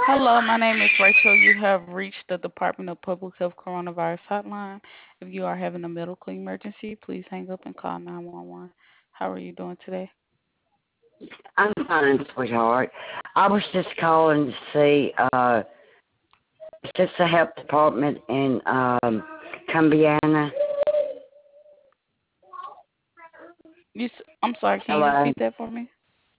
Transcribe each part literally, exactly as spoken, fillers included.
Hello, my name is Rachel. You have reached the Department of Public Health Coronavirus Hotline. If you are having a medical emergency, please hang up and call nine one one. How are you doing today? I'm fine, sweetheart. I was just calling to see, uh, is this the health department in, um, Columbiana? You, s- I'm sorry, can you Hello? repeat that for me?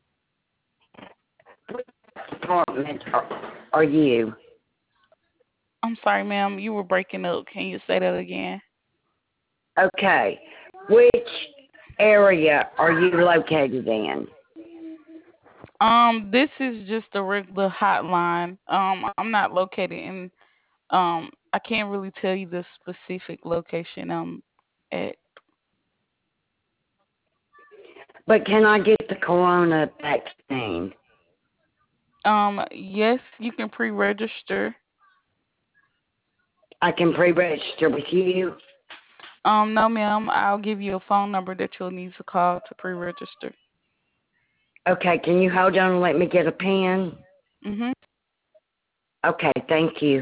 Which department are, are you? I'm sorry, ma'am, you were breaking up. Can you say that again? Okay. Which area are you located in? Um, this is just a regular hotline. Um, I'm not located in. Um, I can't really tell you the specific location. Um, at. But can I get the corona vaccine? Um, yes, you can pre-register. I can pre-register with you? Um, no, ma'am. I'll give you a phone number that you'll need to call to pre-register. Okay, can you hold on and let me get a pen? Mhm. Okay, thank you.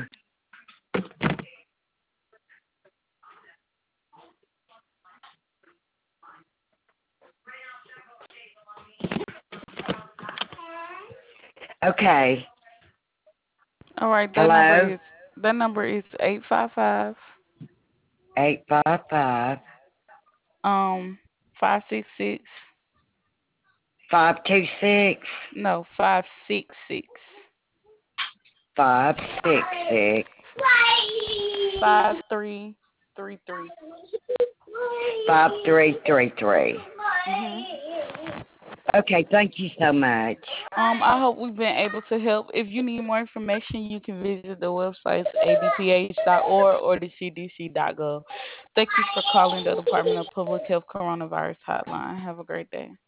Okay. All right. That number Hello? is that number is eight five five Eight five five um five six six five two six no five six six five six six five three three three. five three three three. Mhm. Okay, thank you so much. Um, I hope we've been able to help. If you need more information, you can visit the websites a d p h dot org or the c d c dot gov. Thank you for calling the Department of Public Health Coronavirus Hotline. Have a great day.